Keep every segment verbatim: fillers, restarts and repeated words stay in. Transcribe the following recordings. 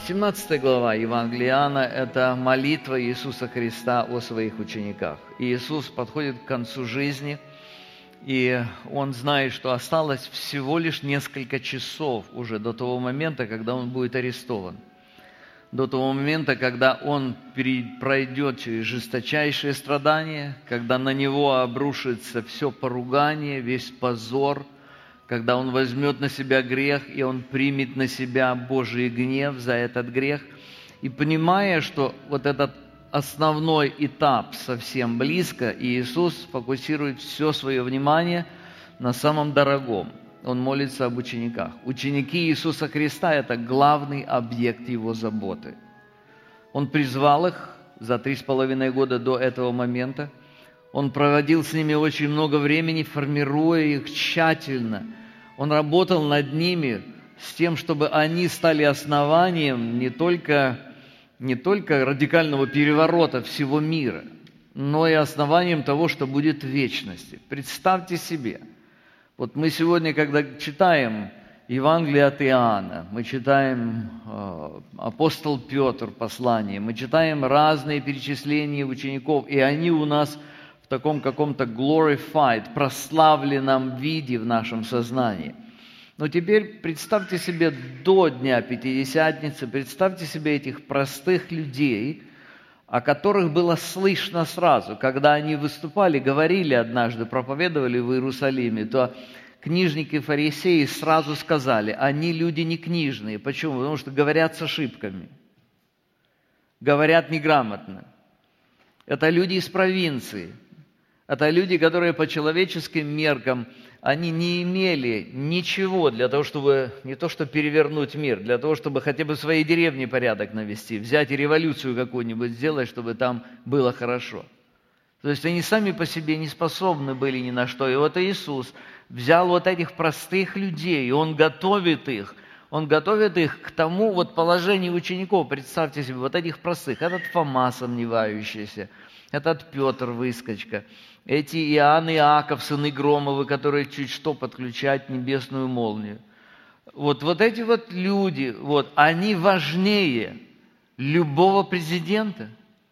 семнадцатая глава Евангелия Иоанна – это молитва Иисуса Христа о своих учениках. И Иисус подходит к концу жизни, и Он знает, что осталось всего лишь несколько часов уже до того момента, когда Он будет арестован. До того момента, когда Он пройдет через жесточайшие страдания, когда на Него обрушится все поругание, весь позор, когда Он возьмет на себя грех, и Он примет на себя Божий гнев за этот грех. И понимая, что вот этот основной этап совсем близко, Иисус фокусирует все свое внимание на самом дорогом. Он молится об учениках. Ученики Иисуса Христа – это главный объект Его заботы. Он призвал их за три с половиной года до этого момента. Он проводил с ними очень много времени, формируя их тщательно. Он работал над ними с тем, чтобы они стали основанием не только, не только радикального переворота всего мира, но и основанием того, что будет в вечности. Представьте себе, вот мы сегодня, когда читаем Евангелие от Иоанна, мы читаем э, апостол Петр послание, мы читаем разные перечисления учеников, и они у нас в таком каком-то glorified, прославленном виде в нашем сознании. Но теперь представьте себе до Дня Пятидесятницы, представьте себе этих простых людей, о которых было слышно сразу, когда они выступали, говорили однажды, проповедовали в Иерусалиме, то книжники и фарисеи сразу сказали, они люди не книжные. Почему? Потому что говорят с ошибками, говорят неграмотно. Это люди из провинции. Это люди, которые по человеческим меркам, они не имели ничего для того, чтобы не то что перевернуть мир, для того, чтобы хотя бы в своей деревне порядок навести, взять и революцию какую-нибудь сделать, чтобы там было хорошо. То есть они сами по себе не способны были ни на что. И вот Иисус взял вот этих простых людей, и Он готовит их, Он готовит их к тому вот положению учеников. Представьте себе, вот этих простых, этот Фома сомневающийся, этот Петр выскочка, эти Иоанн и Иаков, сыны Громовы, которые чуть что подключают небесную молнию. Вот, вот эти вот люди, вот, они важнее любого президента,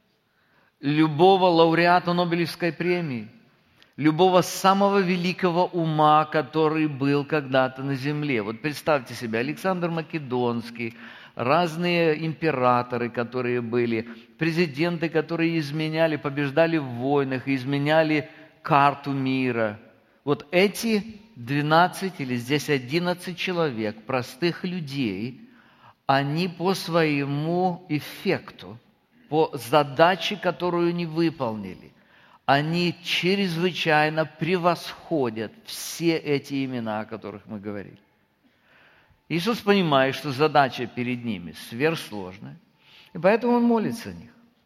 любого лауреата Нобелевской премии, любого самого великого ума, который был когда-то на земле. Вот представьте себе, Александр Македонский, разные императоры, которые были, президенты, которые изменяли, побеждали в войнах, изменяли карту мира. Вот эти двенадцать или здесь одиннадцать человек, простых людей, они по своему эффекту, по задаче, которую они выполнили, они чрезвычайно превосходят все эти имена, о которых мы говорили. Иисус понимает, что задача перед ними сверхсложная, и поэтому Он молится о них.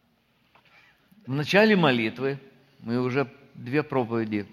В начале молитвы, мы уже две проповеди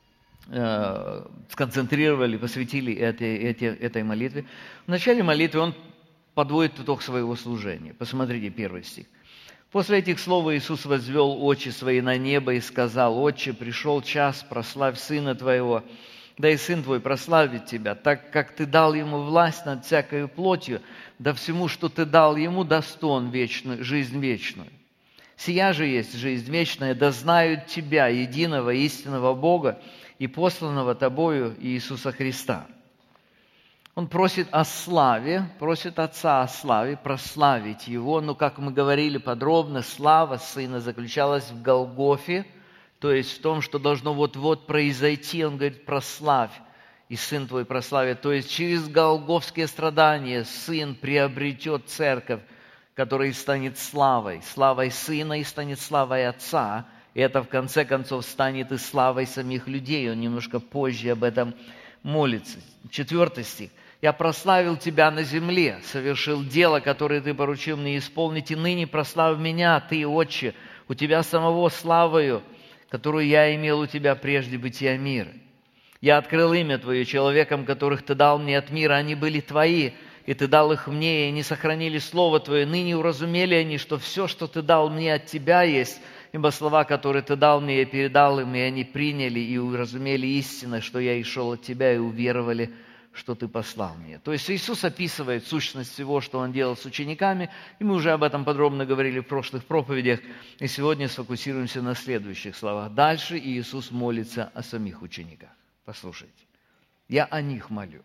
э, сконцентрировали, посвятили этой, этой, этой молитве. В начале молитвы Он подводит итог своего служения. Посмотрите первый стих. «После этих слов Иисус возвел очи свои на небо и сказал: Отче, пришел час, прославь Сына Твоего, да и Сын Твой прославит Тебя, так как Ты дал Ему власть над всякою плотью, да всему, что Ты дал Ему, даст Он вечную, жизнь вечную. Сия же есть жизнь вечная, да знают Тебя, единого истинного Бога и посланного Тобою Иисуса Христа». Он просит о славе, просит Отца о славе, прославить Его. Но, как мы говорили подробно, слава Сына заключалась в Голгофе, то есть в том, что должно вот-вот произойти. Он говорит: прославь, и Сын Твой прославит. То есть через голгофские страдания Сын приобретет церковь, которая станет славой. Славой Сына и станет славой Отца. И это в конце концов станет и славой самих людей. Он немножко позже об этом молится. Четвертый стих. «Я прославил Тебя на земле, совершил дело, которое Ты поручил мне исполнить, и ныне прославь Меня, Ты, Отче, у Тебя самого славою, которую я имел у Тебя прежде бытия мира. Я открыл имя Твое человекам, которых Ты дал мне от мира, они были Твои, и Ты дал их мне, и они сохранили Слово Твое. Ныне уразумели они, что все, что Ты дал мне от Тебя, есть, ибо слова, которые Ты дал мне, я передал им, и они приняли и уразумели истину, что я и шел от Тебя, и уверовали, что Ты послал мне. То есть Иисус описывает сущность всего, что Он делал с учениками, и мы уже об этом подробно говорили в прошлых проповедях, и сегодня сфокусируемся на следующих словах. Дальше Иисус молится о самих учениках. Послушайте, я о них молю.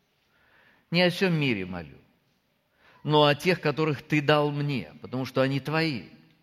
Не о всем мире молю, но о тех, которых Ты дал мне, потому что они Твои.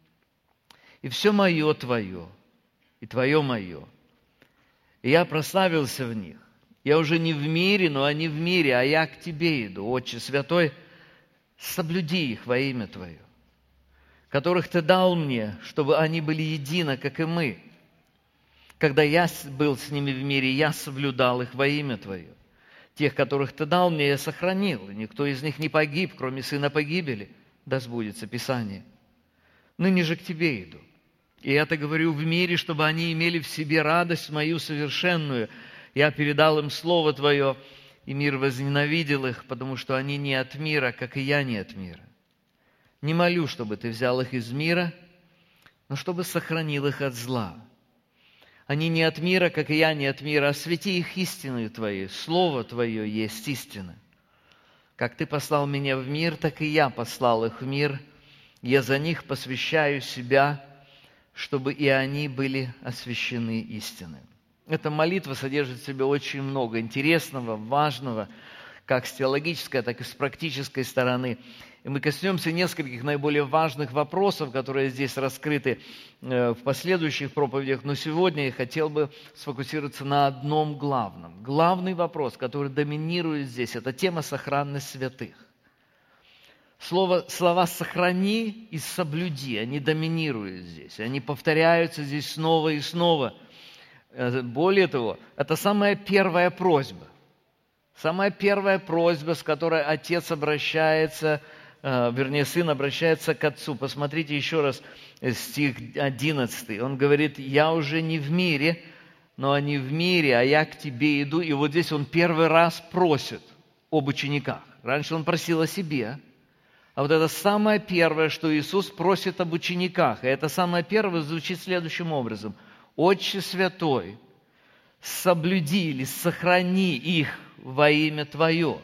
И все мое Твое, и Твое мое. И я прославился в них. Я уже не в мире, но они в мире, а я к Тебе иду, Отче Святой, соблюди их во имя Твое, которых Ты дал мне, чтобы они были едины, как и мы. Когда я был с ними в мире, я соблюдал их во имя Твое. Тех, которых Ты дал мне, я сохранил, и никто из них не погиб, кроме сына погибели, да сбудется Писание. Ныне же к Тебе иду. И это говорю в мире, чтобы они имели в себе радость мою совершенную. Я передал им Слово Твое, и мир возненавидел их, потому что они не от мира, как и я не от мира. Не молю, чтобы Ты взял их из мира, но чтобы сохранил их от зла. Они не от мира, как и я не от мира. Освети их истиною Твоей. Слово Твое есть истина. Как Ты послал меня в мир, так и я послал их в мир. Я за них посвящаю себя, чтобы и они были освящены истиной. Эта молитва содержит в себе очень много интересного, важного, как с теологической, так и с практической стороны. И мы коснемся нескольких наиболее важных вопросов, которые здесь раскрыты в последующих проповедях. Но сегодня я хотел бы сфокусироваться на одном главном. Главный вопрос, который доминирует здесь, это тема сохранности святых. Слово, слова «сохрани» и «соблюди», они доминируют здесь. Они повторяются здесь снова и снова. Более того, это самая первая просьба. Самая первая просьба, с которой отец обращается, вернее, сын обращается к отцу. Посмотрите еще раз стих одиннадцатый. Он говорит: «Я уже не в мире, но они в мире, а я к тебе иду». И вот здесь он первый раз просит об учениках. Раньше он просил о себе. А вот это самое первое, что Иисус просит об учениках. И это самое первое звучит следующим образом. «Отче Святой, соблюди или сохрани их во имя Твое,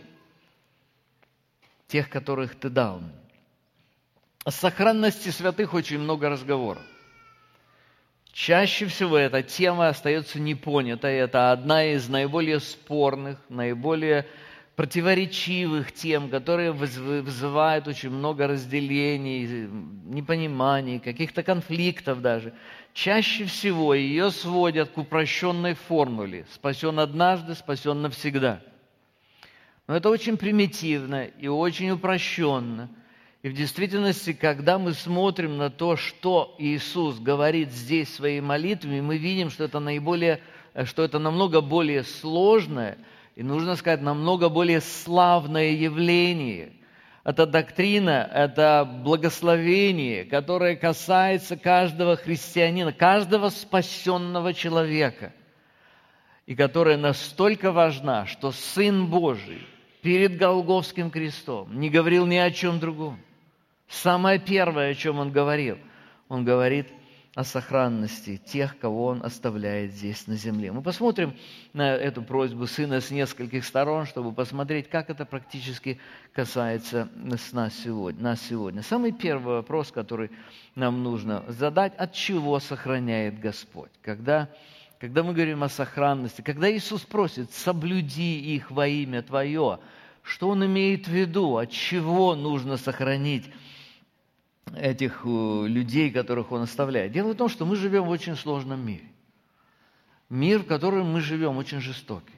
тех, которых Ты дал мне». О сохранности святых очень много разговоров. Чаще всего эта тема остается непонятой. Это одна из наиболее спорных, наиболее противоречивых тем, которые вызывают очень много разделений, непониманий, каких-то конфликтов даже. Чаще всего ее сводят к упрощенной формуле: спасен однажды, спасен навсегда. Но это очень примитивно и очень упрощенно. И в действительности, когда мы смотрим на то, что Иисус говорит здесь в своей молитве, мы видим, что это наиболее, что это намного более сложное и, нужно сказать, намного более славное явление. Это доктрина, это благословение, которое касается каждого христианина, каждого спасенного человека, и которая настолько важна, что Сын Божий перед Голгофским крестом не говорил ни о чем другом. Самое первое, о чем Он говорил, Он говорит о сохранности тех, кого Он оставляет здесь на земле. Мы посмотрим на эту просьбу Сына с нескольких сторон, чтобы посмотреть, как это практически касается нас сегодня. Нас сегодня. Самый первый вопрос, который нам нужно задать: от чего сохраняет Господь? Когда, когда мы говорим о сохранности, когда Иисус просит «соблюди их во имя Твое», что Он имеет в виду? От чего нужно сохранить этих людей, которых Он оставляет? Дело в том, что мы живем в очень сложном мире. Мир, в котором мы живем, очень жестокий.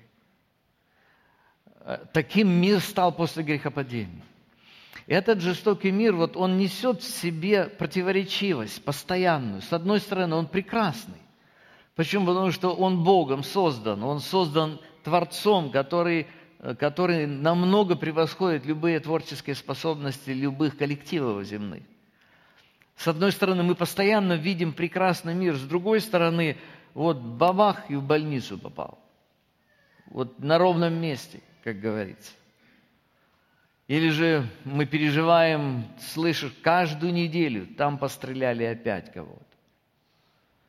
Таким мир стал после грехопадения. И этот жестокий мир, вот он несет в себе противоречивость постоянную. С одной стороны, он прекрасный. Почему? Потому что он Богом создан. Он создан Творцом, который, который намного превосходит любые творческие способности любых коллективов земных. С одной стороны, мы постоянно видим прекрасный мир. С другой стороны, вот бабах, и в больницу попал. Вот на ровном месте, как говорится. Или же мы переживаем, слышишь, каждую неделю там постреляли опять кого-то.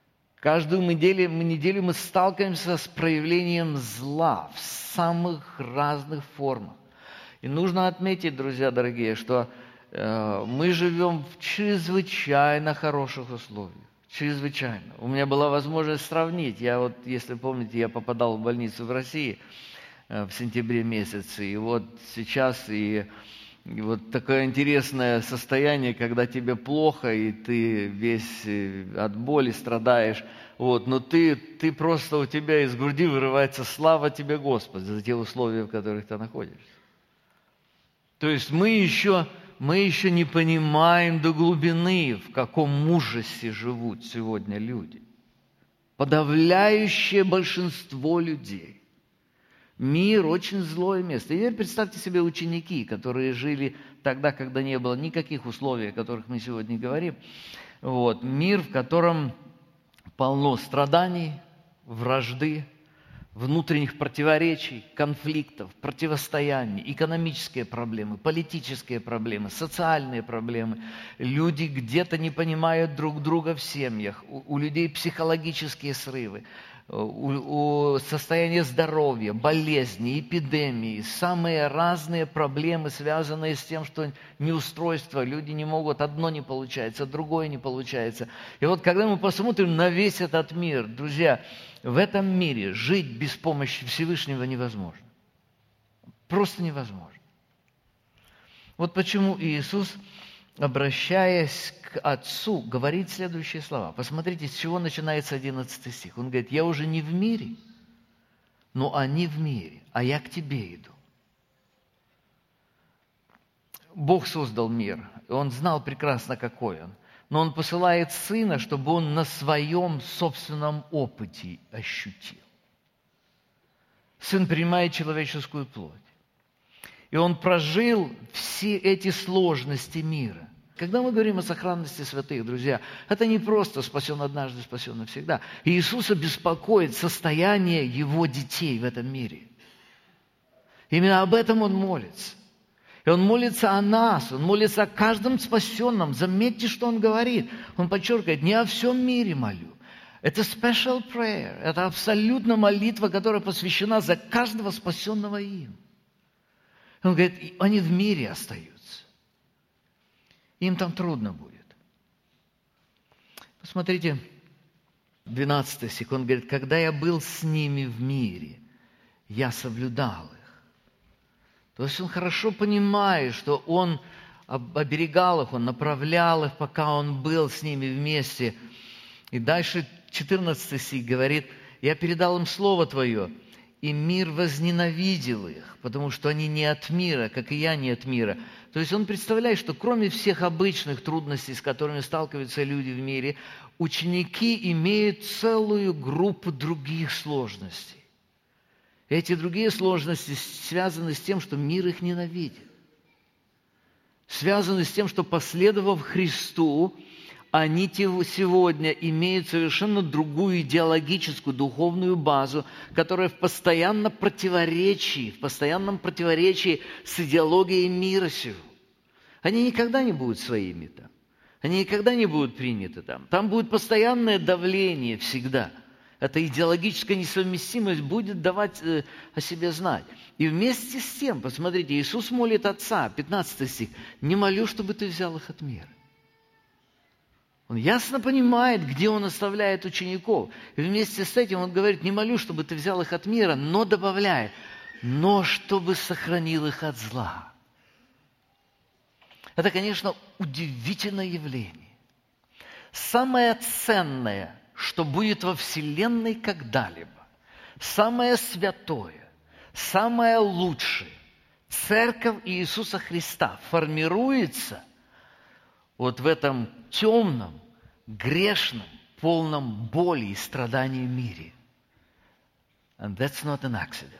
Каждую неделю, неделю мы сталкиваемся с проявлением зла в самых разных формах. И нужно отметить, друзья дорогие, что э, мы живем в чрезвычайно хороших условиях. Чрезвычайно. У меня была возможность сравнить. Я вот, если помните, я попадал в больницу в России э, в сентябре месяце. И вот сейчас и, и вот такое интересное состояние, когда тебе плохо, и ты весь от боли страдаешь. Вот, но ты, ты просто, у тебя из груди вырывается слава тебе, Господи, за те условия, в которых ты находишься. То есть мы еще... Мы еще не понимаем до глубины, в каком ужасе живут сегодня люди. Подавляющее большинство людей. Мир очень злое место. И теперь представьте себе ученики, которые жили тогда, когда не было никаких условий, о которых мы сегодня говорим. Вот. Мир, в котором полно страданий, вражды, внутренних противоречий, конфликтов, противостояний, экономические проблемы, политические проблемы, социальные проблемы. Люди где-то не понимают друг друга в семьях, у, у людей психологические срывы, у, у состояние здоровья, болезни, эпидемии, самые разные проблемы, связанные с тем, что неустройство, люди не могут, одно не получается, другое не получается. И вот когда мы посмотрим на весь этот мир, друзья, в этом мире жить без помощи Всевышнего невозможно. Просто невозможно. Вот почему Иисус, обращаясь к Отцу, говорит следующие слова. Посмотрите, с чего начинается одиннадцатый стих. Он говорит: «Я уже не в мире, но они в мире, а я к тебе иду». Бог создал мир, и Он знал прекрасно, какой он. Но Он посылает Сына, чтобы Он на своем собственном опыте ощутил. Сын принимает человеческую плоть. И Он прожил все эти сложности мира. Когда мы говорим о сохранности святых, друзья, это не просто спасен однажды, спасен навсегда. Иисуса беспокоит состояние Его детей в этом мире. Именно об этом Он молится. И Он молится о нас, Он молится о каждом спасенном. Заметьте, что Он говорит. Он подчеркивает: не о всем мире молю. Это special prayer. Это абсолютно молитва, которая посвящена за каждого спасенного им. Он говорит, они в мире остаются. Им там трудно будет. Посмотрите, двенадцатый стих. Он говорит: когда я был с ними в мире, я соблюдал их. То есть Он хорошо понимает, что Он оберегал их, Он направлял их, пока Он был с ними вместе. И дальше четырнадцатый стих говорит: «Я передал им Слово Твое, и мир возненавидел их, потому что они не от мира, как и я не от мира». То есть Он представляет, что кроме всех обычных трудностей, с которыми сталкиваются люди в мире, ученики имеют целую группу других сложностей. Эти другие сложности связаны с тем, что мир их ненавидит. Связаны с тем, что, последовав Христу, они сегодня имеют совершенно другую идеологическую, духовную базу, которая в постоянном противоречии, в постоянном противоречии с идеологией мира сего. Они никогда не будут своими там. Они никогда не будут приняты там. Там будет постоянное давление всегда. Эта идеологическая несовместимость будет давать э, о себе знать. И вместе с тем, посмотрите, Иисус молит Отца, пятнадцатый стих: «Не молю, чтобы Ты взял их от мира». Он ясно понимает, где Он оставляет учеников. И вместе с этим Он говорит: не молю, чтобы Ты взял их от мира, но добавляет: но чтобы сохранил их от зла. Это, конечно, удивительное явление. Самое ценное, что будет во Вселенной когда-либо, самое святое, самое лучшее, Церковь Иисуса Христа формируется вот в этом темном, грешном, полном боли и страданий мире. And that's not an accident.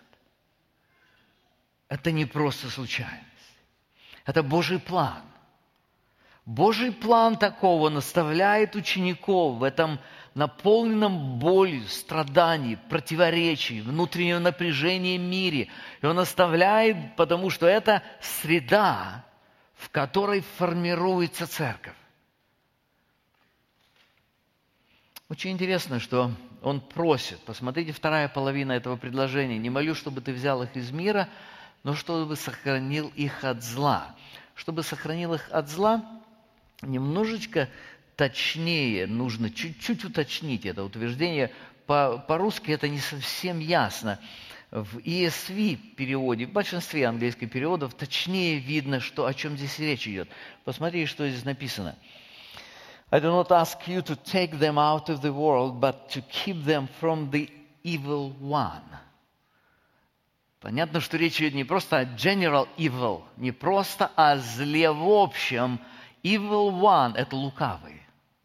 Это не просто случайность. Это Божий план. Божий план такого наставляет учеников в этом наполненном болью, страданий, противоречий, внутреннего напряжения мире. И Он оставляет, потому что это среда, в которой формируется церковь. Очень интересно, что он просит. Посмотрите, вторая половина этого предложения. «Не молю, чтобы ты взял их из мира, но чтобы сохранил их от зла». Чтобы сохранил их от зла, немножечко точнее нужно чуть-чуть уточнить это утверждение. По- По-русски это не совсем ясно. В и эс ви переводе, в большинстве английских переводов, точнее видно, что, о чем здесь речь идет. Посмотрите, что здесь написано. I do not ask you to take them out of the world, but to keep them from the evil one. Понятно, что речь идет не просто о general evil, не просто о зле в общем. Evil one – это лукавый.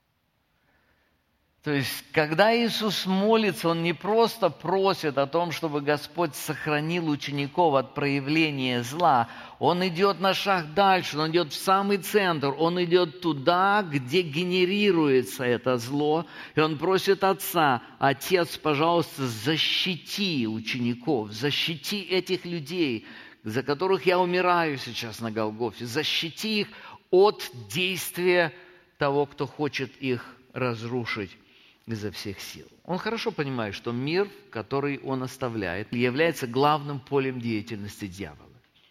То есть, когда Иисус молится, Он не просто просит о том, чтобы Господь сохранил учеников от проявления зла. Он идет на шаг дальше, Он идет в самый центр, Он идет туда, где генерируется это зло. И Он просит Отца: Отец, пожалуйста, защити учеников, защити этих людей, за которых я умираю сейчас на Голгофе, защити их от действия того, кто хочет их разрушить изо всех сил. Он хорошо понимает, что мир, который он оставляет, является главным полем деятельности дьявола.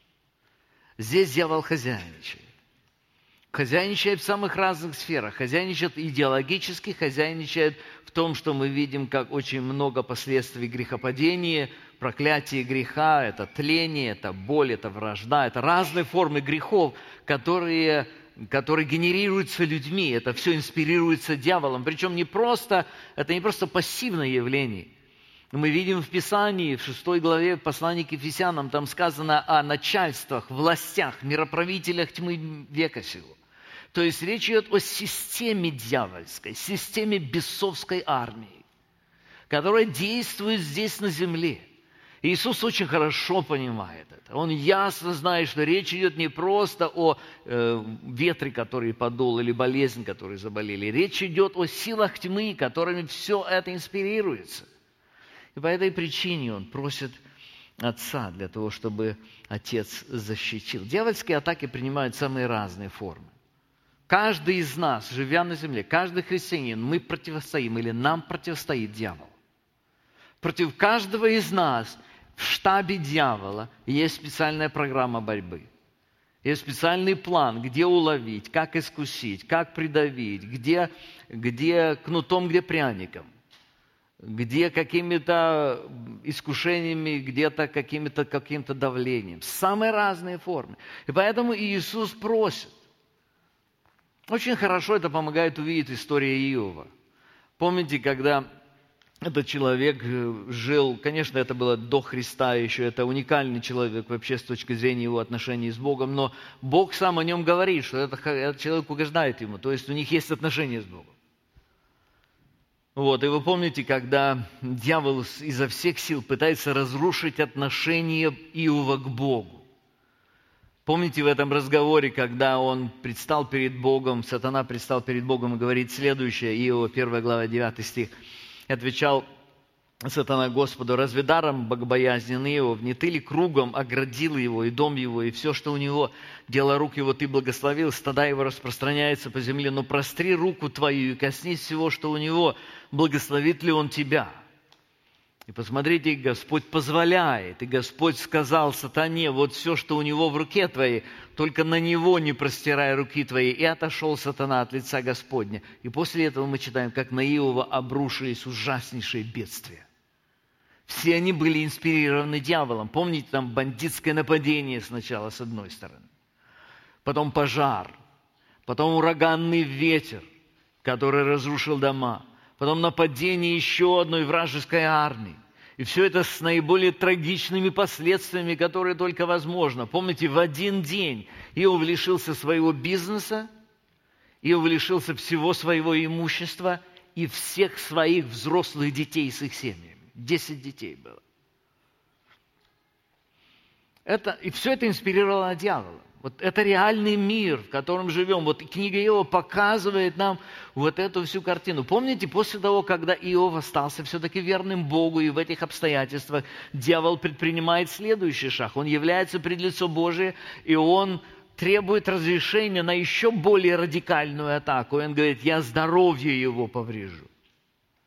Здесь дьявол хозяйничает. Хозяйничает в самых разных сферах. Хозяйничает идеологически, хозяйничает в том, что мы видим, как очень много последствий грехопадения, проклятие греха, это тление, это боль, это вражда, это разные формы грехов, которые... которые генерируются людьми, это все инспирируется дьяволом. Причем не просто, это не просто пассивное явление. Мы видим в Писании, в шестой главе послания к Ефесянам, там сказано о начальствах, властях, мироправителях тьмы века сего. То есть речь идет о системе дьявольской, системе бесовской армии, которая действует здесь на земле. Иисус очень хорошо понимает это. Он ясно знает, что речь идет не просто о э, ветре, который подул, или болезнь, которой заболели. Речь идет о силах тьмы, которыми все это инспирируется. И по этой причине он просит Отца для того, чтобы Отец защитил. Дьявольские атаки принимают самые разные формы. Каждый из нас, живя на земле, каждый христианин, мы противостоим или нам противостоит дьявол. Против каждого из нас в штабе дьявола есть специальная программа борьбы. Есть специальный план, где уловить, как искусить, как придавить, где, где кнутом, где пряником, где какими-то искушениями, где-то какими-то, каким-то давлением. Самые разные формы. И поэтому Иисус просит. Очень хорошо это помогает увидеть история Иова. Помните, когда этот человек жил, конечно, это было до Христа еще, это уникальный человек вообще с точки зрения его отношений с Богом, но Бог сам о нем говорит, что это, этот человек угождает ему, то есть у них есть отношения с Богом. Вот, и вы помните, когда дьявол изо всех сил пытается разрушить отношение Иова к Богу. Помните в этом разговоре, когда он предстал перед Богом, сатана предстал перед Богом и говорит следующее, Иова, первая глава, девятый стих. Отвечал сатана Господу: разве даром богобоязненный Иов, не ты ли кругом оградил его, и дом его, и все, что у него, дело рук его ты благословил, стада его распространяются по земле, но простри руку твою и коснись всего, что у него, благословит ли он тебя? И посмотрите, Господь позволяет, и Господь сказал сатане: вот все, что у него в руке твоей, только на него не простирай руки твои. И отошел сатана от лица Господня. И после этого мы читаем, как на Иова обрушились ужаснейшие бедствия. Все они были инспирированы дьяволом. Помните, там бандитское нападение сначала с одной стороны, потом пожар, потом ураганный ветер, который разрушил дома, потом нападение еще одной вражеской армии. И все это с наиболее трагичными последствиями, которые только возможно. Помните, в один день Иов лишился своего бизнеса, Иов лишился всего своего имущества и всех своих взрослых детей с их семьями. Десять детей было. Это, и все это инспирировало дьявола. Вот это реальный мир, в котором живем. Вот книга Иова показывает нам вот эту всю картину. Помните, после того, когда Иов остался все-таки верным Богу, и в этих обстоятельствах дьявол предпринимает следующий шаг. Он является пред лицо Божие, и он требует разрешения на еще более радикальную атаку. И он говорит: я здоровье его поврежу.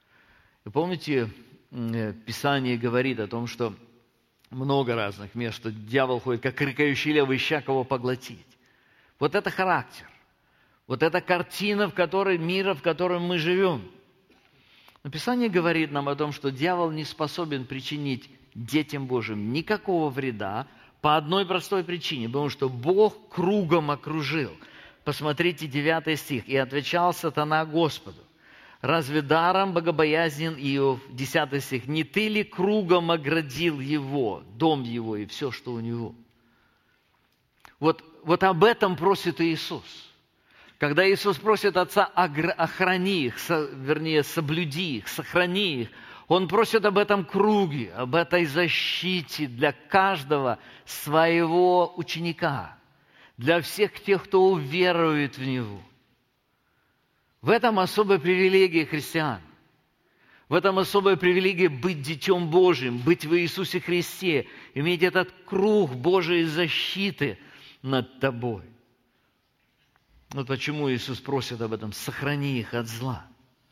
Вы помните, Писание говорит о том, что много разных мест, что дьявол ходит, как рыкающий лев, ища кого поглотить. Вот это характер. Вот это картина, в которой, мира, в котором мы живем. Но Писание говорит нам о том, что дьявол не способен причинить детям Божьим никакого вреда по одной простой причине, потому что Бог кругом окружил. Посмотрите девятый стих. «И отвечал сатана Господу: разве даром богобоязнен Иов?» десятый стих. «Не ты ли кругом оградил его, дом его и все, что у него?» Вот, вот об этом просит Иисус. Когда Иисус просит Отца: охрани их, вернее, соблюди их, сохрани их, Он просит об этом круге, об этой защите для каждого своего ученика, для всех тех, кто уверует в Него. В этом особая привилегия христиан. В этом особая привилегия быть Детем Божьим, быть в Иисусе Христе, иметь этот круг Божией защиты над тобой. Вот почему Иисус просит об этом: сохрани их от зла.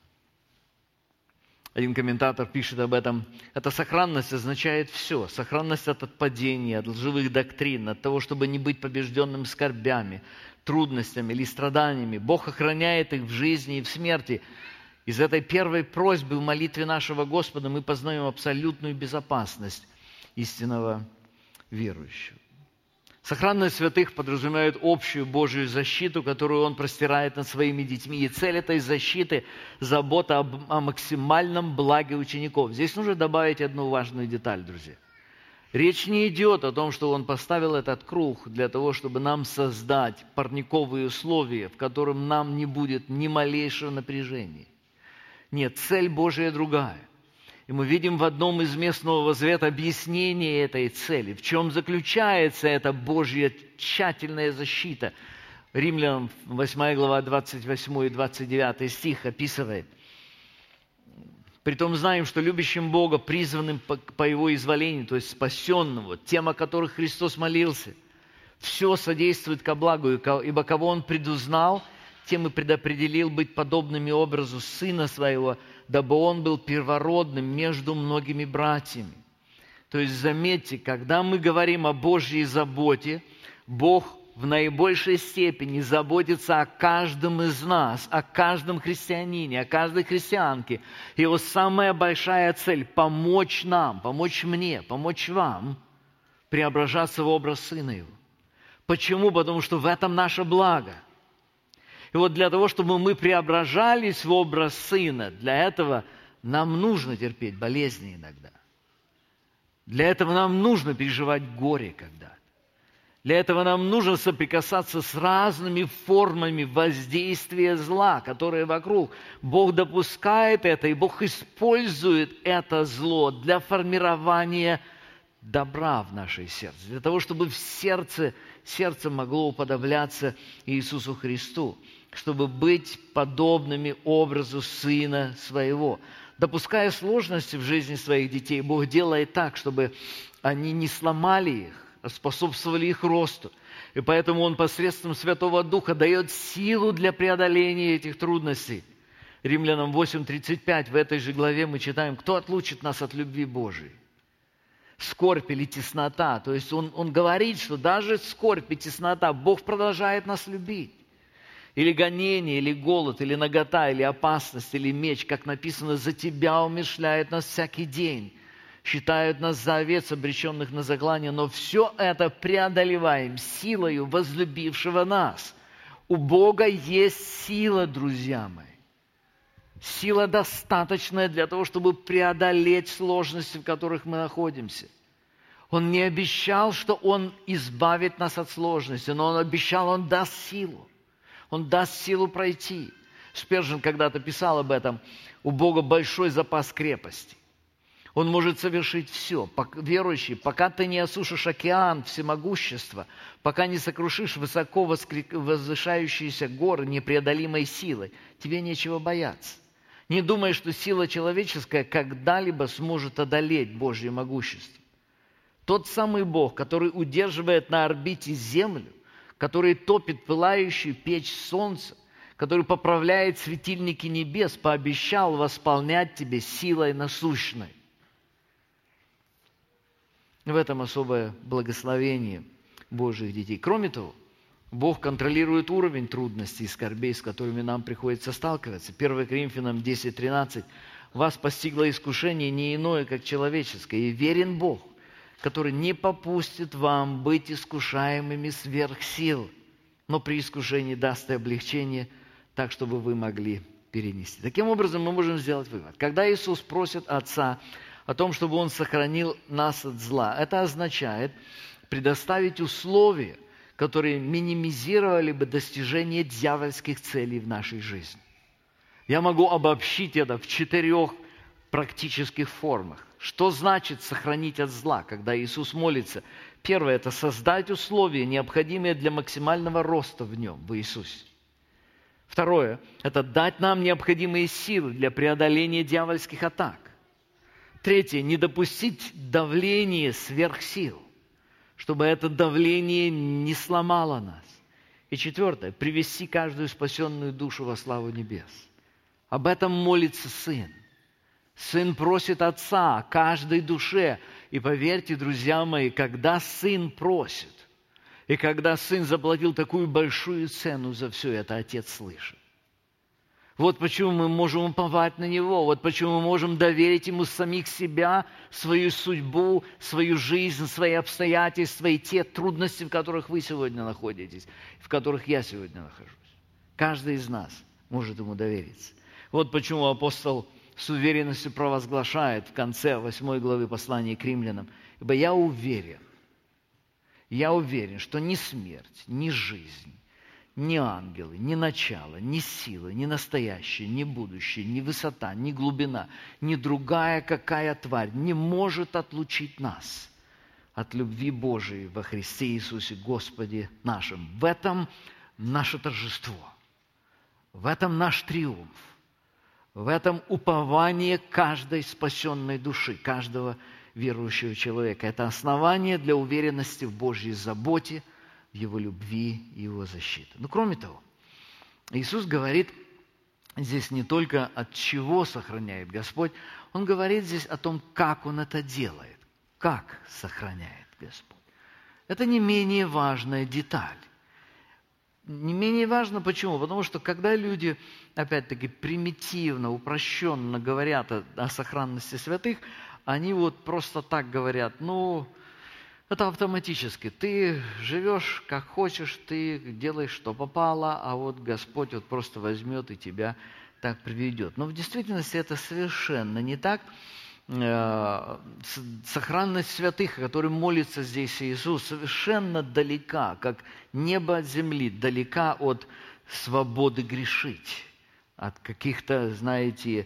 Один комментатор пишет об этом: эта сохранность означает все. Сохранность от отпадения, от лживых доктрин, от того, чтобы не быть побежденным скорбями, трудностями или страданиями. Бог охраняет их в жизни и в смерти. Из этой первой просьбы в молитве нашего Господа мы познаем абсолютную безопасность истинного верующего. Сохранность святых подразумевает общую Божью защиту, которую Он простирает над своими детьми. И цель этой защиты – забота об, о максимальном благе учеников. Здесь нужно добавить одну важную деталь, друзья. Речь не идет о том, что Он поставил этот круг для того, чтобы нам создать парниковые условия, в котором нам не будет ни малейшего напряжения. Нет, цель Божия другая. И мы видим в одном из мест Нового Завета объяснение этой цели. В чем заключается эта Божья тщательная защита? Римлянам восьмая глава, двадцать восьмой и двадцать девятый стих описывает. «Притом знаем, что любящим Бога, призванным по, по Его изволению, то есть спасенным, тем, о которых Христос молился, все содействует ко благу, ибо кого Он предузнал, тем и предопределил быть подобными образу Сына Своего, дабы Он был первородным между многими братьями». То есть, заметьте, когда мы говорим о Божьей заботе, Бог в наибольшей степени заботится о каждом из нас, о каждом христианине, о каждой христианке. Его самая большая цель – помочь нам, помочь мне, помочь вам преображаться в образ Сына Его. Почему? Потому что в этом наше благо. И вот для того, чтобы мы преображались в образ Сына, для этого нам нужно терпеть болезни иногда. Для этого нам нужно переживать горе когда-то. Для этого нам нужно соприкасаться с разными формами воздействия зла, которые вокруг. Бог допускает это, и Бог использует это зло для формирования добра в нашей сердце, для того, чтобы в сердце, сердце могло уподобляться Иисусу Христу, чтобы быть подобными образу Сына Своего. Допуская сложности в жизни своих детей, Бог делает так, чтобы они не сломали их, а способствовали их росту. И поэтому Он посредством Святого Духа дает силу для преодоления этих трудностей. Римлянам восемь тридцать пять в этой же главе мы читаем: «Кто отлучит нас от любви Божией? Скорбь или теснота». То есть он, он говорит, что даже скорбь и теснота, Бог продолжает нас любить. Или гонение, или голод, или нагота, или опасность, или меч, как написано: «За Тебя умерщвляют нас всякий день, считают нас за овец, обреченных на заклание». Но все это преодолеваем силою возлюбившего нас. У Бога есть сила, друзья мои. Сила достаточная для того, чтобы преодолеть сложности, в которых мы находимся. Он не обещал, что Он избавит нас от сложностей, но Он обещал, Он даст силу. Он даст силу пройти. Спержен когда-то писал об этом: у Бога большой запас крепости. Он может совершить все. Верующий, пока ты не осушишь океан всемогущества, пока не сокрушишь высоко возвышающиеся горы непреодолимой силой, тебе нечего бояться. Не думай, что сила человеческая когда-либо сможет одолеть Божье могущество. Тот самый Бог, который удерживает на орбите Землю, который топит пылающую печь солнца, который поправляет светильники небес, пообещал восполнять тебе силой насущной. В этом особое благословение Божьих детей. Кроме того, Бог контролирует уровень трудностей и скорбей, с которыми нам приходится сталкиваться. первое Коринфянам десять тринадцать. «Вас постигло искушение не иное, как человеческое, и верен Бог, который не попустит вам быть искушаемыми сверх сил, но при искушении даст и облегчение, так, чтобы вы могли перенести». Таким образом, мы можем сделать вывод. Когда Иисус просит Отца о том, чтобы Он сохранил нас от зла, это означает предоставить условия, которые минимизировали бы достижение дьявольских целей в нашей жизни. Я могу обобщить это в четырех практических формах. Что значит сохранить от зла, когда Иисус молится? Первое – это создать условия, необходимые для максимального роста в Нем, в Иисусе. Второе – это дать нам необходимые силы для преодоления дьявольских атак. Третье – не допустить давления сверх сил, чтобы это давление не сломало нас. И четвертое – привести каждую спасенную душу во славу небес. Об этом молится Сын. Сын просит Отца о каждой душе. И поверьте, друзья мои, когда Сын просит, и когда Сын заплатил такую большую цену за все это, Отец слышит. Вот почему мы можем уповать на Него, вот почему мы можем доверить Ему самих себя, свою судьбу, свою жизнь, свои обстоятельства и те трудности, в которых вы сегодня находитесь, в которых я сегодня нахожусь. Каждый из нас может Ему довериться. Вот почему апостол с уверенностью провозглашает в конце восьмой главы послания к римлянам: «Ибо я уверен, я уверен, что ни смерть, ни жизнь, ни ангелы, ни начало, ни силы, ни настоящее, ни будущее, ни высота, ни глубина, ни другая какая тварь не может отлучить нас от любви Божией во Христе Иисусе Господе нашим». В этом наше торжество, в этом наш триумф, в этом упование каждой спасенной души, каждого верующего человека. Это основание для уверенности в Божьей заботе, в Его любви и Его защите. Но кроме того, Иисус говорит здесь не только от чего сохраняет Господь, Он говорит здесь о том, как Он это делает, как сохраняет Господь. Это не менее важная деталь. Не менее важно почему? Потому что когда люди, опять-таки, примитивно, упрощенно говорят о, о сохранности святых, они вот просто так говорят: ну, это автоматически. Ты живешь как хочешь, ты делаешь, что попало, а вот Господь вот просто возьмет и тебя так приведет. Но в действительности это совершенно не так. Сохранность святых, о которой молится здесь Иисус, совершенно далека, как небо от земли, далека от свободы грешить, от каких-то, знаете,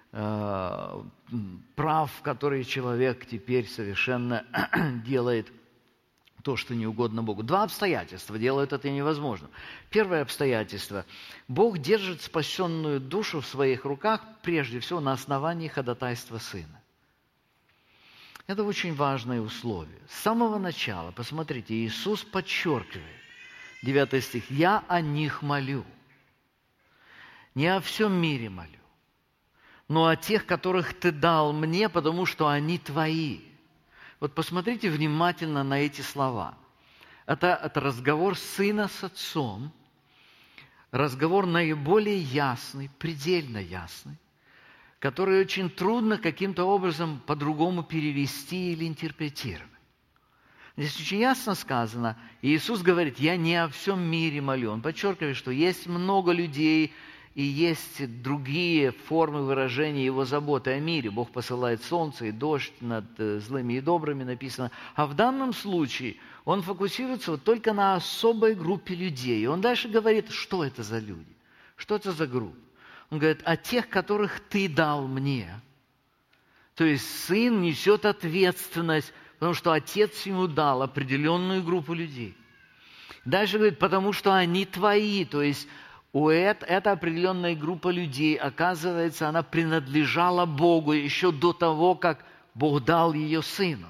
прав, которые человек теперь совершенно делает то, что не угодно Богу. Два обстоятельства делают это невозможным. Первое обстоятельство. Бог держит спасенную душу в своих руках, прежде всего, на основании ходатайства Сына. Это очень важное условие. С самого начала, посмотрите, Иисус подчеркивает, девятый стих: «Я о них молю, не о всем мире молю, но о тех, которых Ты дал мне, потому что они Твои». Вот посмотрите внимательно на эти слова. Это, это разговор Сына с Отцом, разговор наиболее ясный, предельно ясный, который очень трудно каким-то образом по-другому перевести или интерпретировать. Здесь очень ясно сказано, Иисус говорит: «Я не о всем мире молю». Он подчеркивает, что есть много людей и есть другие формы выражения Его заботы о мире. Бог посылает солнце и дождь над злыми и добрыми, написано. А в данном случае Он фокусируется вот только на особой группе людей. И Он дальше говорит, что это за люди, что это за группа. Он говорит: о тех, которых Ты дал мне. То есть Сын несет ответственность, потому что Отец Ему дал определенную группу людей. Дальше говорит: потому что они Твои. То есть у эт, эта определенная группа людей, оказывается, она принадлежала Богу еще до того, как Бог дал ее Сыну.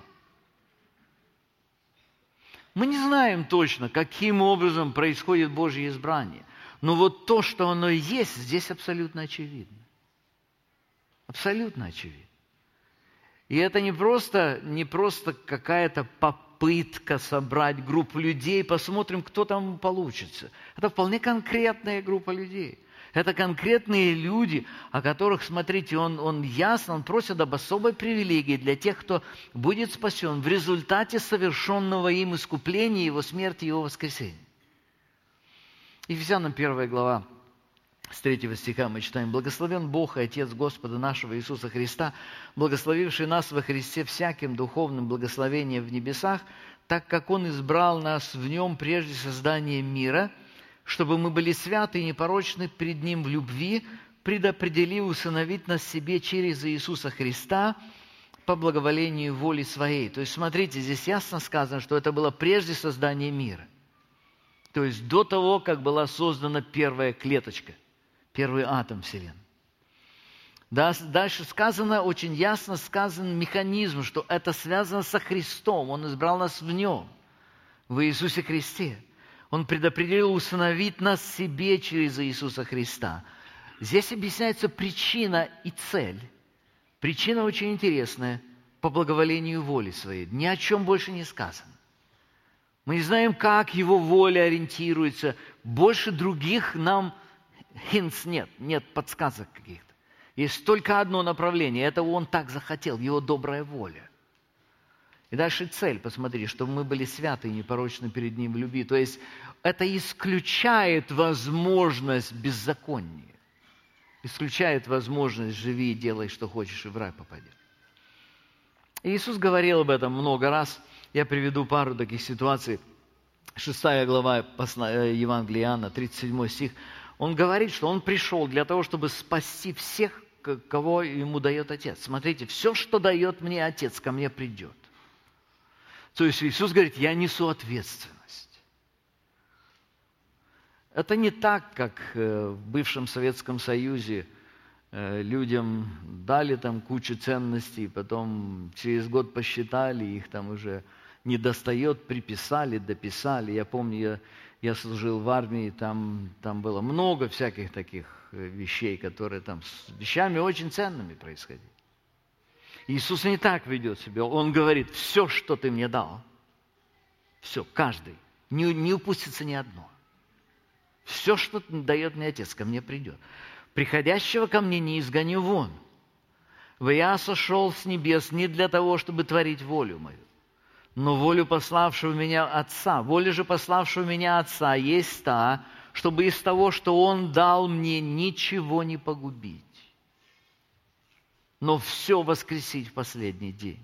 Мы не знаем точно, каким образом происходит Божье избрание. Но вот то, что оно есть, здесь абсолютно очевидно. Абсолютно очевидно. И это не просто, не просто какая-то попытка собрать группу людей, посмотрим, кто там получится. Это вполне конкретная группа людей. Это конкретные люди, о которых, смотрите, он, он ясно, он просит об особой привилегии для тех, кто будет спасен в результате совершенного им искупления, его смерти и его воскресения. Ефесянам первая глава, с третьего стиха мы читаем: «Благословен Бог и Отец Господа нашего Иисуса Христа, благословивший нас во Христе всяким духовным благословением в небесах, так как Он избрал нас в Нем прежде создания мира, чтобы мы были святы и непорочны пред Ним в любви, предопределив усыновить нас себе через Иисуса Христа по благоволению воли Своей». То есть, смотрите, здесь ясно сказано, что это было прежде создания мира. То есть, до того, как была создана первая клеточка, первый атом Вселенной. Дальше сказано, очень ясно сказан механизм, что это связано со Христом. Он избрал нас в Нем, в Иисусе Христе. Он предопределил усыновить нас себе через Иисуса Христа. Здесь объясняется причина и цель. Причина очень интересная, по благоволению воли Своей. Ни о чем больше не сказано. Мы не знаем, как Его воля ориентируется. Больше других нам hints нет, нет подсказок каких-то. Есть только одно направление. Это Он так захотел, Его добрая воля. И дальше цель, посмотри, чтобы мы были святы и непорочны перед Ним в любви. То есть это исключает возможность беззакония. Исключает возможность «живи и делай, что хочешь, и в рай попадешь». И Иисус говорил об этом много раз. Я приведу пару таких ситуаций. Шестая глава Евангелия Иоанна, тридцать седьмой стих. Он говорит, что Он пришел для того, чтобы спасти всех, кого Ему дает Отец. Смотрите, все, что дает мне Отец, ко мне придет. То есть Иисус говорит, я несу ответственность. Это не так, как в бывшем Советском Союзе людям дали там кучу ценностей, потом через год посчитали, их там уже не достает, приписали, дописали. Я помню, я, я служил в армии, там, там было много всяких таких вещей, которые там с вещами очень ценными происходили. Иисус не так ведет себя. Он говорит, все, что ты мне дал, все, каждый, не, не упустится ни одно. Все, что дает мне Отец, ко мне придет. Приходящего ко мне не изгоню вон. В я сошел с небес не для того, чтобы творить волю мою, но волю пославшего меня Отца. Воля же пославшего меня Отца есть та, чтобы из того, что Он дал мне, ничего не погубить, но все воскресить в последний день.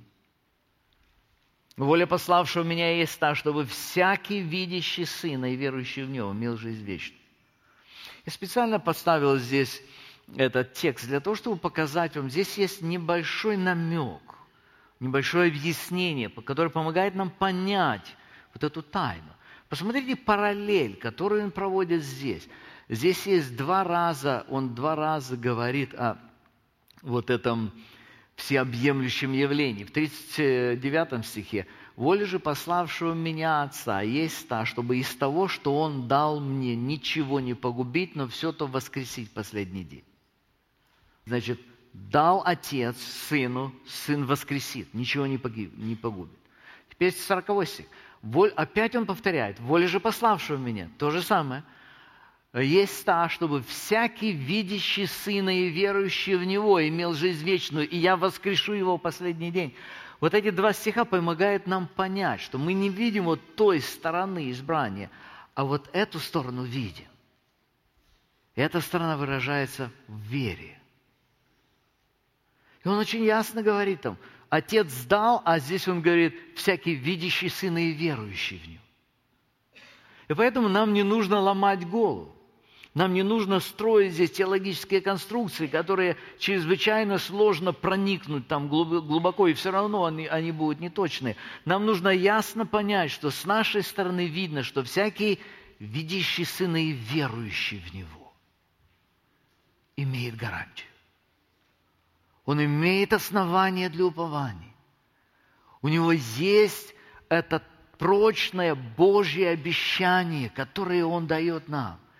Воля пославшего меня есть та, чтобы всякий видящий Сына и верующий в Него имел жизнь вечную. Я специально поставил здесь этот текст для того, чтобы показать вам, здесь есть небольшой намек, небольшое объяснение, которое помогает нам понять вот эту тайну. Посмотрите параллель, которую он проводит здесь. Здесь есть два раза, он два раза говорит о вот этом всеобъемлющем явлении. В тридцать девятом стихе: «Воля же пославшего меня Отца есть та, чтобы из того, что Он дал мне, ничего не погубить, но все то воскресить в последний день». Значит, дал Отец Сыну, Сын воскресит, ничего не погубит. Теперь сороковой стих. Опять он повторяет: «Воля же пославшего меня», то же самое. «Есть та, чтобы всякий, видящий Сына и верующий в Него, имел жизнь вечную, и я воскрешу его в последний день». Вот эти два стиха помогают нам понять, что мы не видим вот той стороны избрания, а вот эту сторону видим. И эта сторона выражается в вере. И он очень ясно говорит там: Отец дал, а здесь он говорит: всякий, видящий Сына и верующий в Него. И поэтому нам не нужно ломать голову. Нам не нужно строить здесь теологические конструкции, которые чрезвычайно сложно проникнуть там глубоко, и все равно они, они будут неточные. Нам нужно ясно понять, что с нашей стороны видно, что всякий, видящий Сына и верующий в Него, имеет гарантию. Он имеет основания для упования. У него есть это прочное Божье обещание, которое Он дает нам.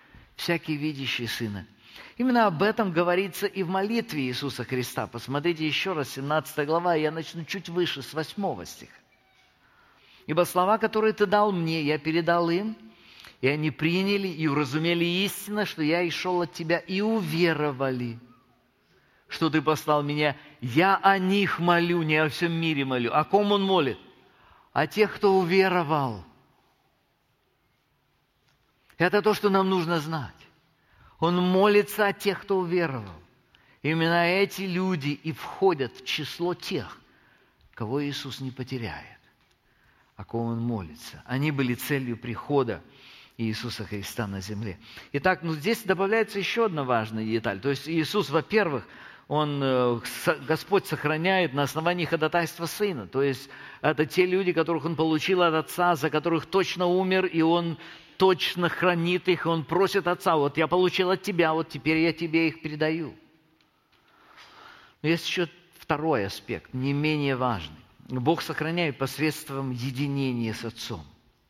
всякий видящий Сына». Именно об этом говорится и в молитве Иисуса Христа. Посмотрите еще раз, семнадцатая глава, я начну чуть выше, с восьмого стиха. «Ибо слова, которые Ты дал мне, я передал им, и они приняли и уразумели истинно, что я и шел от Тебя, и уверовали, что Ты послал меня. Я о них молю, не о всем мире молю». О ком Он молит? О тех, кто уверовал. Это то, что нам нужно знать. Он молится о тех, кто уверовал. Именно эти люди и входят в число тех, кого Иисус не потеряет, о ком Он молится. Они были целью прихода Иисуса Христа на земле. Итак, ну здесь добавляется еще одна важная деталь. То есть Иисус, во-первых, Он, Господь сохраняет на основании ходатайства Сына. То есть это те люди, которых Он получил от Отца, за которых точно умер, и Он точно хранит их, и Он просит Отца: вот я получил от Тебя, вот теперь я Тебе их передаю. Но есть еще второй аспект, не менее важный. Бог сохраняет посредством единения с Отцом.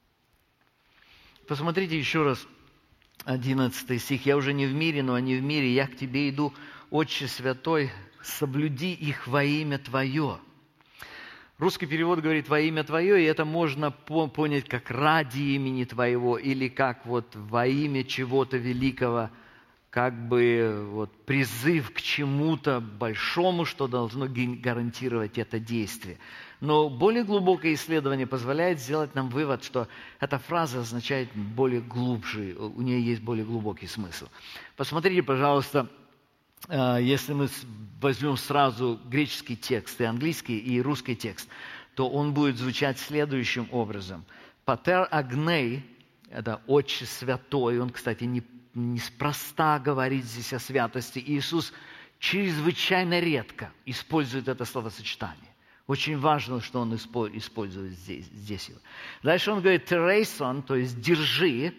Посмотрите еще раз одиннадцатый стих. «Я уже не в мире, но они в мире, я к Тебе иду, Отче Святой, соблюди их во имя Твое». Русский перевод говорит «во имя Твое», и это можно понять как «ради имени Твоего» или как вот «во имя чего-то великого», как бы вот призыв к чему-то большому, что должно гарантировать это действие. Но более глубокое исследование позволяет сделать нам вывод, что эта фраза означает более глубже, у нее есть более глубокий смысл. Посмотрите, пожалуйста, если мы возьмем сразу греческий текст, и английский, и русский текст, то он будет звучать следующим образом. «Патер агней» – это «Отче Святой». Он, кстати, не, неспроста говорит здесь о святости. Иисус чрезвычайно редко использует это словосочетание. Очень важно, что Он использует здесь, здесь его. Дальше он говорит «терейсон», то есть «держи».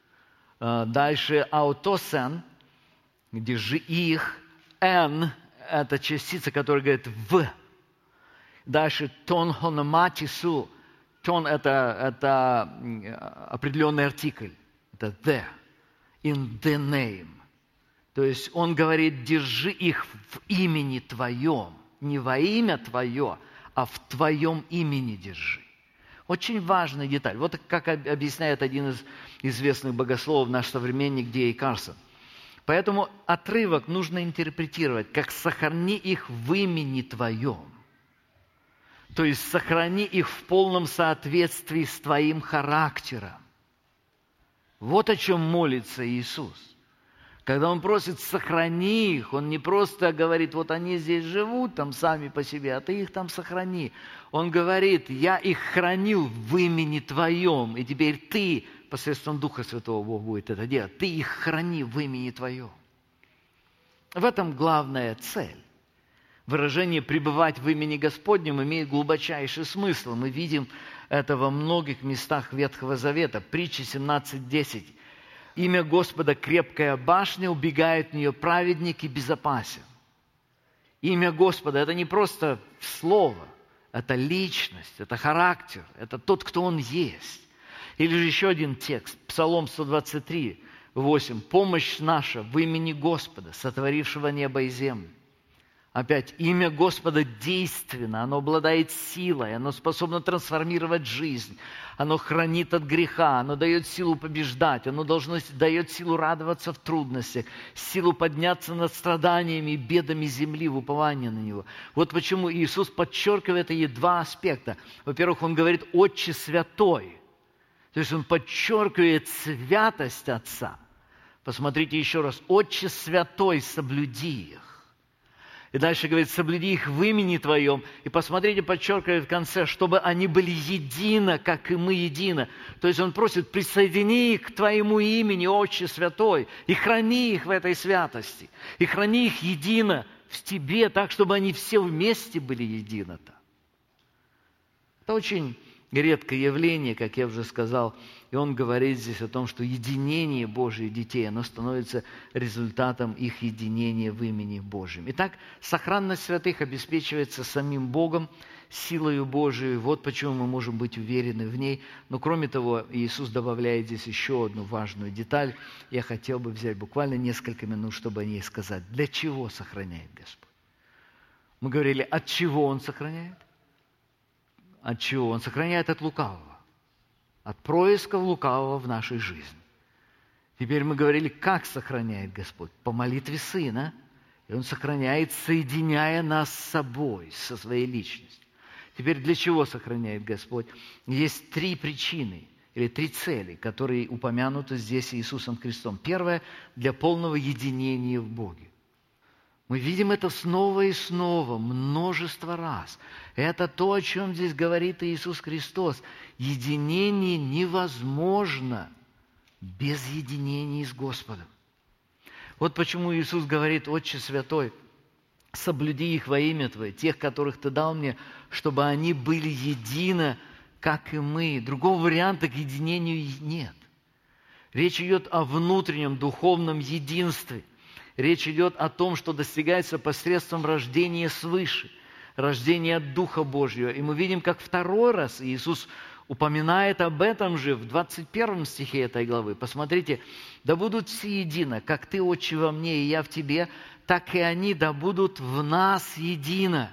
Дальше «аутосен», держи их. «Н» – это частица, которая говорит «в». Дальше «тон хономатису». «Тон» – это, это определенный артикль. Это «the». «In the name». То есть он говорит «держи их в имени Твоем». Не во имя Твое, а в Твоем имени держи. Очень важная деталь. Вот как объясняет один из известных богословов, наш современник Ди Эй Карсон. Поэтому отрывок нужно интерпретировать, как «сохрани их в имени Твоем». То есть сохрани их в полном соответствии с Твоим характером. Вот о чем молится Иисус. Когда Он просит «сохрани их», Он не просто говорит, вот они здесь живут там сами по себе, а Ты их там сохрани. Он говорит, я их хранил в имени Твоем, и теперь Ты, посредством Духа Святого, Бог будет это делать. Ты их храни в имени Твоем. В этом главная цель. Выражение «пребывать в имени Господнем» имеет глубочайший смысл. Мы видим это во многих местах Ветхого Завета. Притча семнадцать десять. «Имя Господа – крепкая башня, убегает в нее праведник и безопасен». Имя Господа – это не просто слово, это личность, это характер, это тот, кто Он есть. Или же еще один текст, Псалом сто двадцать три, восемь. «Помощь наша в имени Господа, сотворившего небо и землю». Опять, имя Господа действенно, оно обладает силой, оно способно трансформировать жизнь, оно хранит от греха, оно дает силу побеждать, оно должно, дает силу радоваться в трудностях, силу подняться над страданиями и бедами земли в уповании на Него. Вот почему Иисус подчеркивает эти два аспекта. Во-первых, Он говорит «Отче Святой», то есть Он подчеркивает святость Отца. Посмотрите еще раз, «Отче Святой, соблюди их». И дальше говорит, соблюди их в имени Твоем. И посмотрите, подчеркивает в конце, чтобы они были едино, как и мы едино. То есть он просит, присоедини их к Твоему имени, Отче Святой, и храни их в этой святости. И храни их едино в Тебе, так, чтобы они все вместе были едино-то. Это очень редкое явление, как я уже сказал. И он говорит здесь о том, что единение Божьих детей, оно становится результатом их единения в имени Божьем. Итак, сохранность святых обеспечивается самим Богом силою Божией, вот почему мы можем быть уверены в ней. Но кроме того, Иисус добавляет здесь еще одну важную деталь. Я хотел бы взять буквально несколько минут, чтобы о ней сказать. Для чего сохраняет Господь? Мы говорили, от чего Он сохраняет? От чего? Он сохраняет от лукавого, от происков лукавого в нашей жизни. Теперь мы говорили, как сохраняет Господь? По молитве Сына. И Он сохраняет, соединяя нас с собой, со своей личностью. Теперь для чего сохраняет Господь? Есть три причины или три цели, которые упомянуты здесь Иисусом Христом. Первое – для полного единения в Боге. Мы видим это снова и снова, множество раз. Это то, о чем здесь говорит Иисус Христос. Единение невозможно без единения с Господом. Вот почему Иисус говорит, Отче Святой, соблюди их во имя Твое, тех, которых Ты дал мне, чтобы они были едины, как и мы. Другого варианта к единению нет. Речь идет о внутреннем духовном единстве. Речь идет о том, что достигается посредством рождения свыше, рождения от Духа Божьего. И мы видим, как второй раз Иисус упоминает об этом же в двадцать первом стихе этой главы. Посмотрите, «Да будут все едино, как Ты, Отче, во мне, и я в Тебе, так и они да будут в нас едино».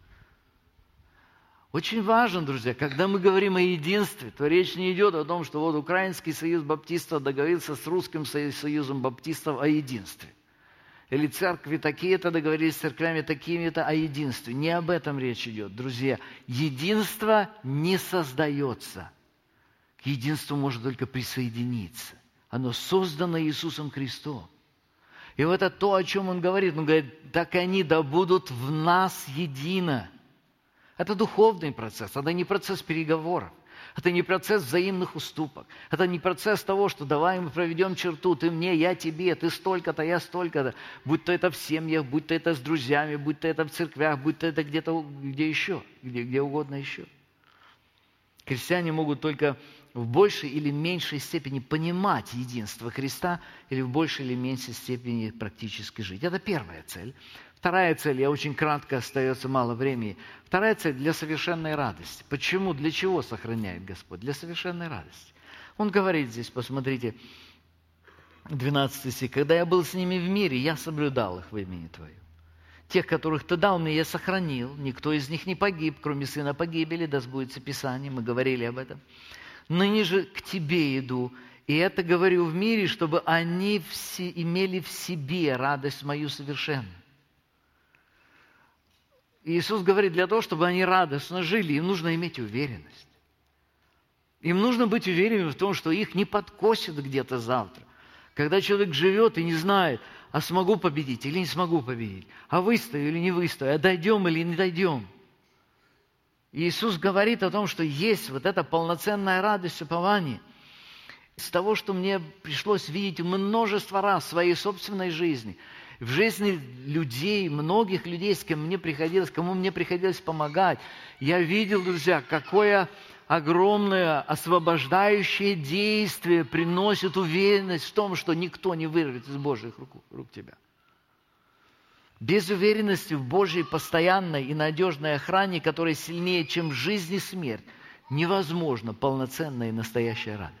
Очень важно, друзья, когда мы говорим о единстве, то речь не идет о том, что вот Украинский союз баптистов договорился с Русским союзом баптистов о единстве. Или церкви такие-то договорились с церквями такими-то о единстве. Не об этом речь идет, друзья. Единство не создается. К единству можно только присоединиться. Оно создано Иисусом Христом. И вот это то, о чем Он говорит. Он говорит, так они да будут в нас едино. Это духовный процесс, это не процесс переговоров. Это не процесс взаимных уступок. Это не процесс того, что давай мы проведем черту. Ты мне, я тебе, ты столько-то, я столько-то. Будь то это в семьях, будь то это с друзьями, будь то это в церквях, будь то это где-то, где еще, где, где угодно еще. Христиане могут только в большей или меньшей степени понимать единство Христа или в большей или меньшей степени практически жить. Это первая цель. Вторая цель, я очень кратко, остается мало времени. Вторая цель для совершенной радости. Почему, для чего сохраняет Господь? Для совершенной радости. Он говорит здесь, посмотрите, двенадцатый стих. «Когда я был с ними в мире, я соблюдал их во имени Твое. Тех, которых Ты дал мне, я сохранил. Никто из них не погиб, кроме сына погибели, да сбудется Писание». Мы говорили об этом. «Ныне же к Тебе иду, и это говорю в мире, чтобы они все имели в себе радость мою совершенную». Иисус говорит, для того, чтобы они радостно жили, им нужно иметь уверенность. Им нужно быть уверенными в том, что их не подкосит где-то завтра. Когда человек живет и не знает, а смогу победить или не смогу победить, а выстою или не выстою, а дойдем или не дойдем. Иисус говорит о том, что есть вот эта полноценная радость упования. Из того, что мне пришлось видеть множество раз в своей собственной жизни, в жизни людей, многих людей, с кем мне приходилось, кому мне приходилось помогать, я видел, друзья, какое огромное освобождающее действие приносит уверенность в том, что никто не вырвет из Божьих рук, рук тебя. Без уверенности в Божьей постоянной и надежной охране, которая сильнее, чем жизнь и смерть, невозможно полноценная и настоящая радость.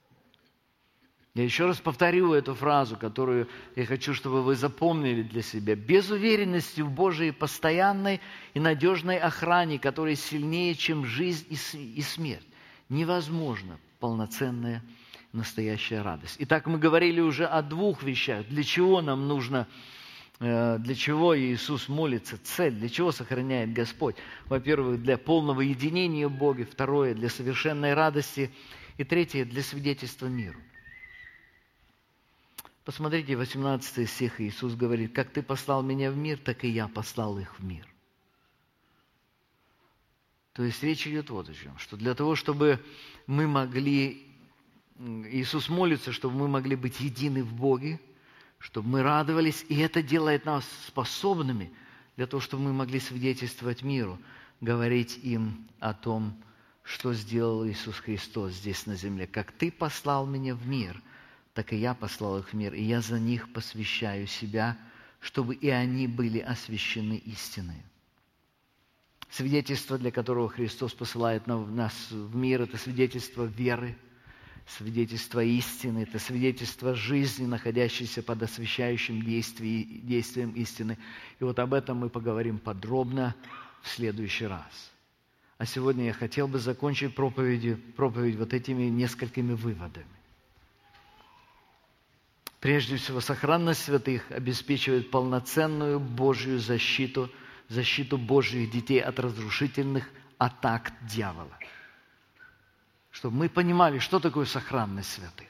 Я еще раз повторю эту фразу, которую я хочу, чтобы вы запомнили для себя. Без уверенности в Божьей постоянной и надежной охране, которая сильнее, чем жизнь и смерть, невозможно полноценная настоящая радость. Итак, мы говорили уже о двух вещах. Для чего нам нужно, для чего Иисус молится, цель, для чего сохраняет Господь. Во-первых, для полного единения в Боге. Второе, для совершенной радости. И третье, для свидетельства миру. Посмотрите, восемнадцатый стих, Иисус говорит, «Как Ты послал меня в мир, так и я послал их в мир». То есть речь идет вот о чем, что для того, чтобы мы могли, Иисус молится, чтобы мы могли быть едины в Боге, чтобы мы радовались, и это делает нас способными для того, чтобы мы могли свидетельствовать миру, говорить им о том, что сделал Иисус Христос здесь на земле. «Как Ты послал меня в мир, так и я послал их в мир, и я за них посвящаю себя, чтобы и они были освящены истиной». Свидетельство, для которого Христос посылает нас в мир, это свидетельство веры, свидетельство истины, это свидетельство жизни, находящейся под освящающим действием, действием истины. И вот об этом мы поговорим подробно в следующий раз. А сегодня я хотел бы закончить проповедь, проповедь вот этими несколькими выводами. Прежде всего, сохранность святых обеспечивает полноценную Божью защиту, защиту Божьих детей от разрушительных атак дьявола. Чтобы мы понимали, что такое сохранность святых.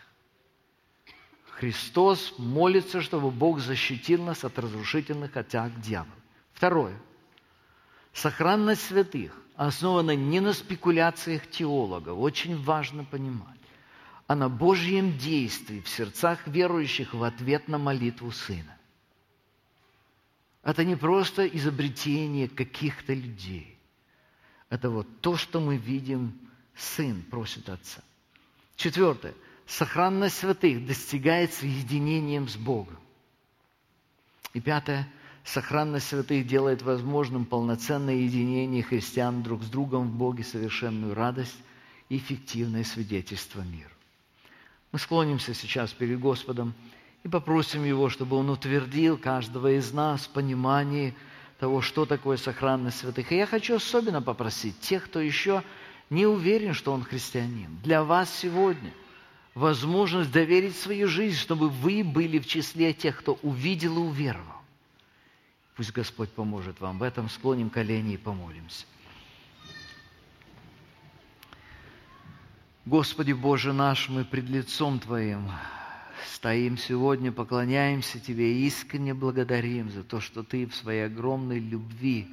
Христос молится, чтобы Бог защитил нас от разрушительных атак дьявола. Второе. Сохранность святых основана не на спекуляциях теологов, очень важно понимать, а на Божьем действии в сердцах верующих в ответ на молитву Сына. Это не просто изобретение каких-то людей. Это вот то, что мы видим, Сын просит Отца. Четвертое. Сохранность святых достигается единением с Богом. И пятое. Сохранность святых делает возможным полноценное единение христиан друг с другом в Боге, совершенную радость и эффективное свидетельство миру. Мы склонимся сейчас перед Господом и попросим Его, чтобы Он утвердил каждого из нас в понимании того, что такое сохранность святых. И я хочу особенно попросить тех, кто еще не уверен, что он христианин. Для вас сегодня возможность доверить свою жизнь, чтобы вы были в числе тех, кто увидел и уверовал. Пусть Господь поможет вам в этом. Склоним колени и помолимся. Господи Боже наш, мы пред лицом Твоим стоим сегодня, поклоняемся Тебе и искренне благодарим за то, что Ты в своей огромной любви,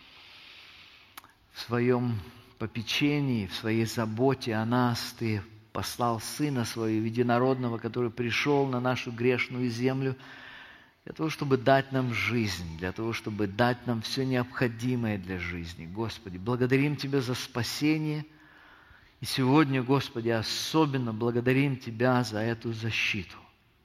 в своем попечении, в своей заботе о нас Ты послал Сына Своего Единородного, который пришел на нашу грешную землю для того, чтобы дать нам жизнь, для того, чтобы дать нам все необходимое для жизни. Господи, благодарим Тебя за спасение. И сегодня, Господи, особенно благодарим Тебя за эту защиту,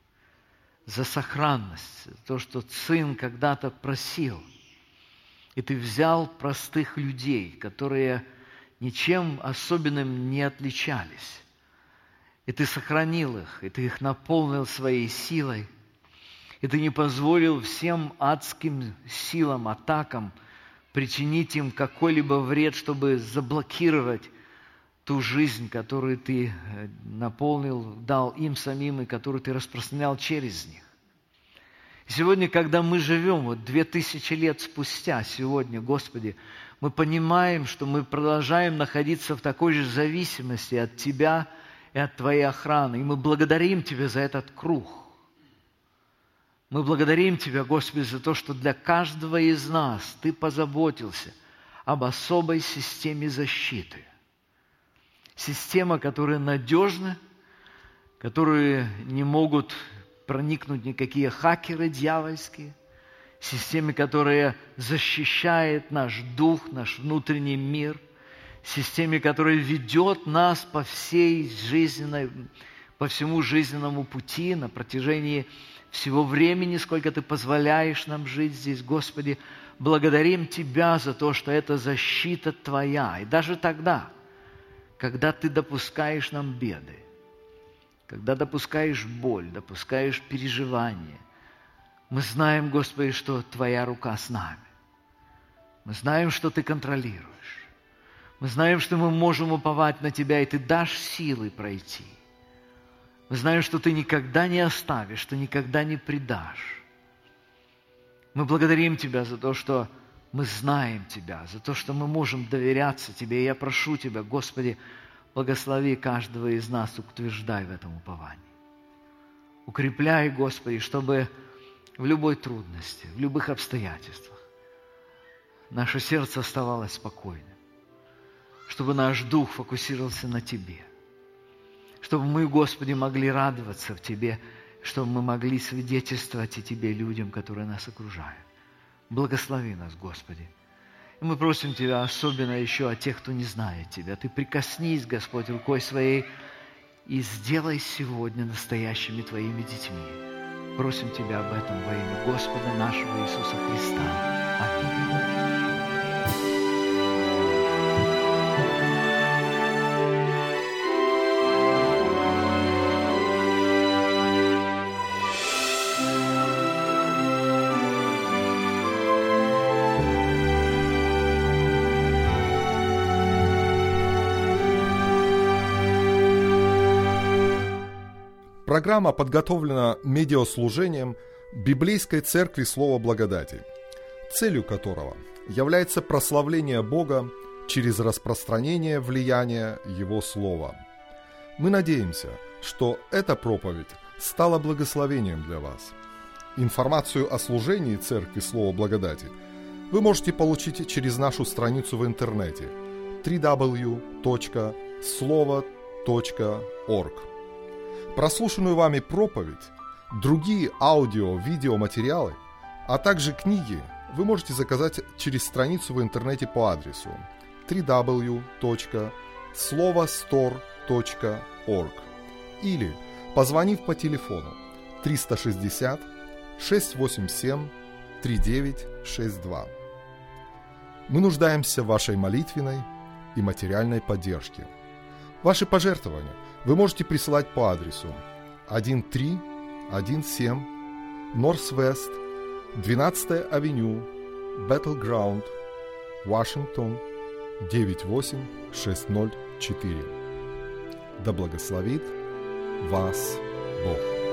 за сохранность, за то, что Сын когда-то просил, и Ты взял простых людей, которые ничем особенным не отличались, и Ты сохранил их, и Ты их наполнил своей силой, и Ты не позволил всем адским силам, атакам причинить им какой-либо вред, чтобы заблокировать ту жизнь, которую Ты наполнил, дал им самим, и которую Ты распространял через них. И сегодня, когда мы живем, вот две тысячи лет спустя, сегодня, Господи, мы понимаем, что мы продолжаем находиться в такой же зависимости от Тебя и от Твоей охраны. И мы благодарим Тебя за этот круг. Мы благодарим Тебя, Господи, за то, что для каждого из нас Ты позаботился об особой системе защиты. Система, которая надежна, которую не могут проникнуть никакие хакеры дьявольские. Система, которая защищает наш дух, наш внутренний мир. Система, которая ведет нас по всей жизненной, по всему жизненному пути на протяжении всего времени, сколько Ты позволяешь нам жить здесь, Господи. Благодарим Тебя за то, что это защита Твоя. И даже тогда, когда Ты допускаешь нам беды, когда допускаешь боль, допускаешь переживания, мы знаем, Господи, что Твоя рука с нами. Мы знаем, что Ты контролируешь. Мы знаем, что мы можем уповать на Тебя, и Ты дашь силы пройти. Мы знаем, что Ты никогда не оставишь, что никогда не предашь. Мы благодарим Тебя за то, что мы знаем Тебя, за то, что мы можем доверяться Тебе. И я прошу Тебя, Господи, благослови каждого из нас, утверждай в этом уповании. Укрепляй, Господи, чтобы в любой трудности, в любых обстоятельствах наше сердце оставалось спокойным, чтобы наш дух фокусировался на Тебе, чтобы мы, Господи, могли радоваться в Тебе, чтобы мы могли свидетельствовать о Тебе людям, которые нас окружают. Благослови нас, Господи. И мы просим Тебя особенно еще о тех, кто не знает Тебя. Ты прикоснись, Господь, рукой Своей и сделай сегодня настоящими Твоими детьми. Просим Тебя об этом во имя Господа нашего Иисуса Христа. Аминь. Программа подготовлена медиаслужением Библейской Церкви Слова Благодати, целью которого является прославление Бога через распространение влияния Его Слова. Мы надеемся, что эта проповедь стала благословением для вас. Информацию о служении Церкви Слова Благодати вы можете получить через нашу страницу в интернете дабл ю дабл ю дабл ю точка слово точка орг. Прослушанную вами проповедь, другие аудио-видеоматериалы, а также книги вы можете заказать через страницу в интернете по адресу дабл ю дабл ю дабл ю точка слово стор точка орг или позвонив по телефону триста шестьдесят шестьсот восемьдесят семь тридцать девять шестьдесят два. Мы нуждаемся в вашей молитвенной и материальной поддержке. Ваши пожертвования вы можете присылать по адресу тысяча триста семнадцать Норс-Вест, двенадцатая авеню, Battleground, Вашингтон, девять восемь шесть ноль четыре. Да благословит вас Бог.